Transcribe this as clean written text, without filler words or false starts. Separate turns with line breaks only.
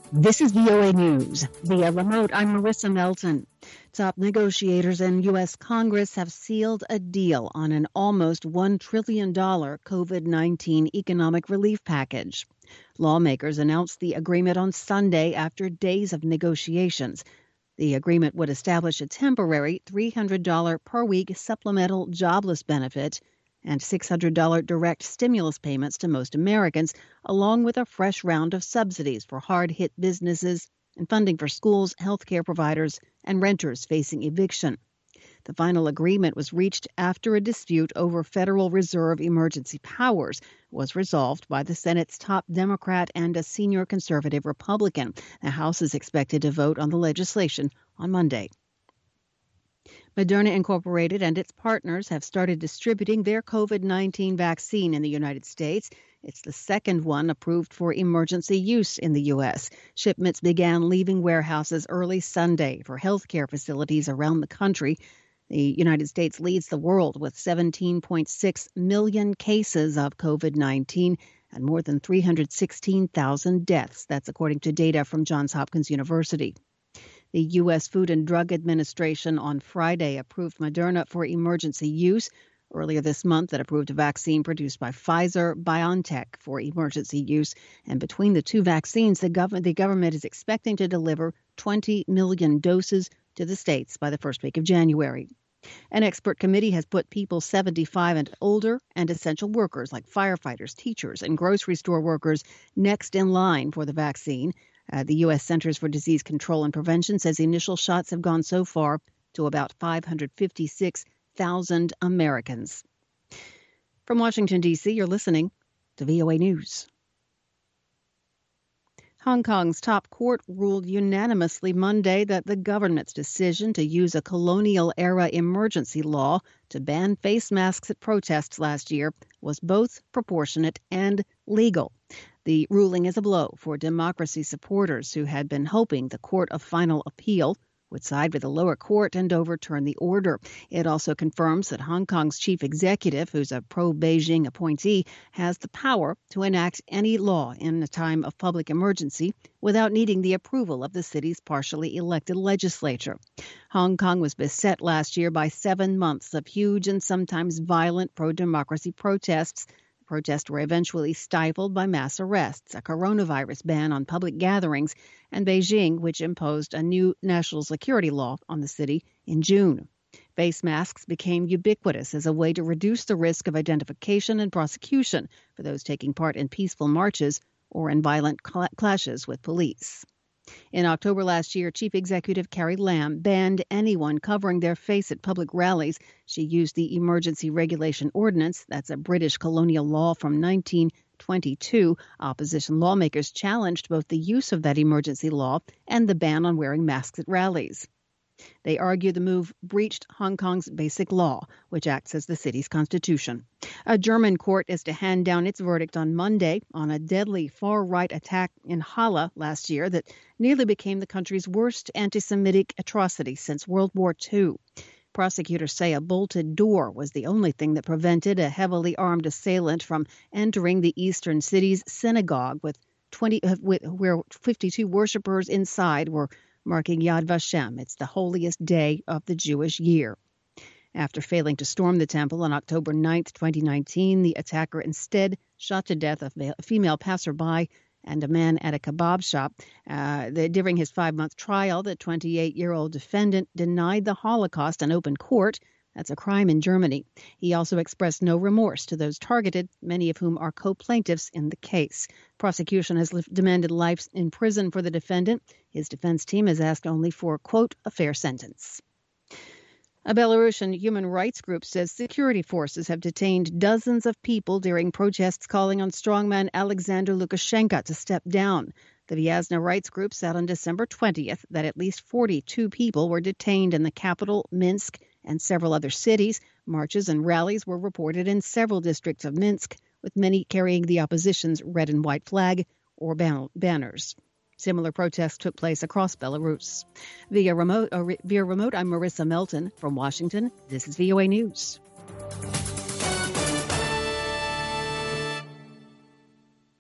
This is VOA News. Via remote, I'm Marissa Melton. Top negotiators in U.S. Congress have sealed a deal on an almost $1 trillion COVID-19 economic relief package. Lawmakers announced the agreement on Sunday after days of negotiations. The agreement would establish a temporary $300 per week supplemental jobless benefit and $600 direct stimulus payments to most Americans, along with a fresh round of subsidies for hard-hit businesses and funding for schools, healthcare providers, and renters facing eviction. The final agreement was reached after a dispute over Federal Reserve emergency powers was resolved by the Senate's top Democrat and a senior conservative Republican. The House is expected to vote on the legislation on Monday. Moderna Incorporated and its partners have started distributing their COVID-19 vaccine in the United States. It's the second one approved for emergency use in the U.S. Shipments began leaving warehouses early Sunday for healthcare facilities around the country. The United States leads the world with 17.6 million cases of COVID-19 and more than 316,000 deaths. That's according to data from Johns Hopkins University. The U.S. Food and Drug Administration on Friday approved Moderna for emergency use. Earlier this month, it approved a vaccine produced by Pfizer-BioNTech for emergency use. And between the two vaccines, the government is expecting to deliver 20 million doses to the states by the first week of January. An expert committee has put people 75 and older and essential workers like firefighters, teachers, and grocery store workers next in line for the vaccine. The U.S. Centers for Disease Control and Prevention says initial shots have gone so far to about 556,000 Americans. From Washington, D.C., you're listening to VOA News. Hong Kong's top court ruled unanimously Monday that the government's decision to use a colonial-era emergency law to ban face masks at protests last year was both proportionate and legal. The ruling is a blow for democracy supporters who had been hoping the Court of Final Appeal would side with the lower court and overturn the order. It also confirms that Hong Kong's chief executive, who's a pro-Beijing appointee, has the power to enact any law in a time of public emergency without needing the approval of the city's partially elected legislature. Hong Kong was beset last year by 7 months of huge and sometimes violent pro-democracy protests. Protests were eventually stifled by mass arrests, a coronavirus ban on public gatherings, and Beijing, which imposed a new national security law on the city in June. Face masks became ubiquitous as a way to reduce the risk of identification and prosecution for those taking part in peaceful marches or in violent clashes with police. In October last year, Chief Executive Carrie Lam banned anyone covering their face at public rallies. She used the Emergency Regulation Ordinance, that's a British colonial law from 1922. Opposition lawmakers challenged both the use of that emergency law and the ban on wearing masks at rallies. They argue the move breached Hong Kong's basic law, which acts as the city's constitution. A German court is to hand down its verdict on Monday on a deadly far-right attack in Halle last year that nearly became the country's worst anti-Semitic atrocity since World War II. Prosecutors say a bolted door was the only thing that prevented a heavily armed assailant from entering the eastern city's synagogue, where 52 worshippers inside were marking Yad Vashem. It's the holiest day of the Jewish year. After failing to storm the temple on October 9, 2019, the attacker instead shot to death a female passerby and a man at a kebab shop. During his 5-month trial, the 28-year-old defendant denied the Holocaust in open court. That's a crime in Germany. He also expressed no remorse to those targeted, many of whom are co-plaintiffs in the case. Prosecution has demanded life in prison for the defendant. His defense team has asked only for, quote, a fair sentence. A Belarusian human rights group says security forces have detained dozens of people during protests calling on strongman Alexander Lukashenko to step down. The Vyazna rights group said on December 20th that at least 42 people were detained in the capital, Minsk, and several other cities. Marches and rallies were reported in several districts of Minsk, with many carrying the opposition's red and white flag or banners. Similar protests took place across Belarus. Via remote, I'm Marissa Melton from Washington. This is VOA News.